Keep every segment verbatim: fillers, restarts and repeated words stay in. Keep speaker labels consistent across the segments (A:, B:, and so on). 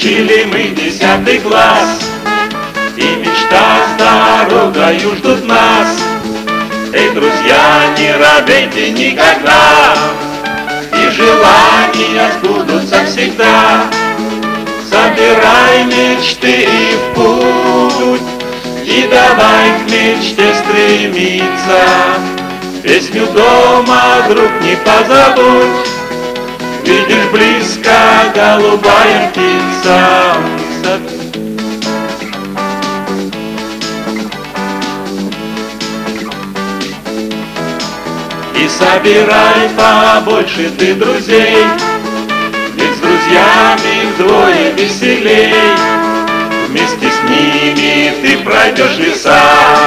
A: Кончили мы десятый класс, и мечта с дорогою ждут нас. Эй, друзья, не робейте никогда, и желания сбудутся всегда. Собирай мечты в путь, и давай к мечте стремиться. Песню дома, друг, не позабудь, видишь близко голубая птица. И собирай побольше ты друзей, ведь с друзьями вдвое веселей. Вместе с ними ты пройдешь леса,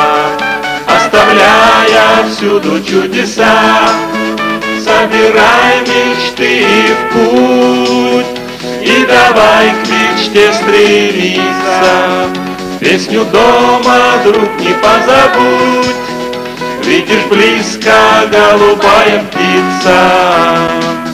A: оставляя всюду чудеса. Собирай мечты в путь, и давай к мечте стремиться. Песню дома, друг, не позабудь, видишь близко голубая птица.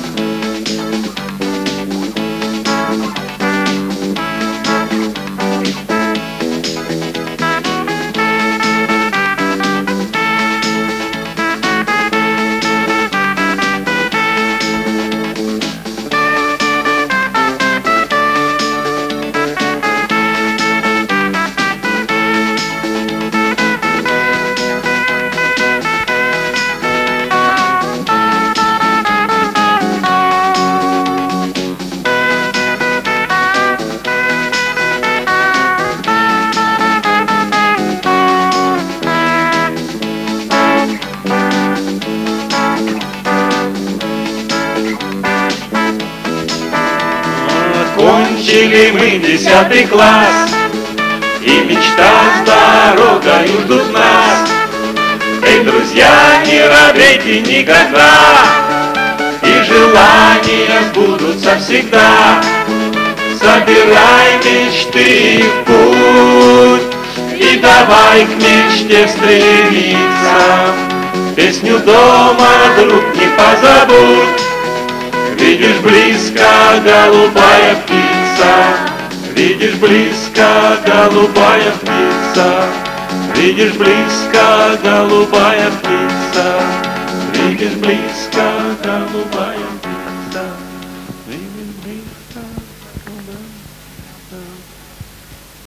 A: Кончили мы десятый класс, и мечта с дорогою ждут нас. Эй, друзья, не робейте никогда, и желания сбудутся всегда. Собирай мечты в путь, и давай к мечте стремиться. Песню дома, друг, не позабудь, видишь близко голубая птица. Видишь близко голубая птица. Видишь близко голубая птица. Видишь близко голубая птица. Видишь близко голубая птица.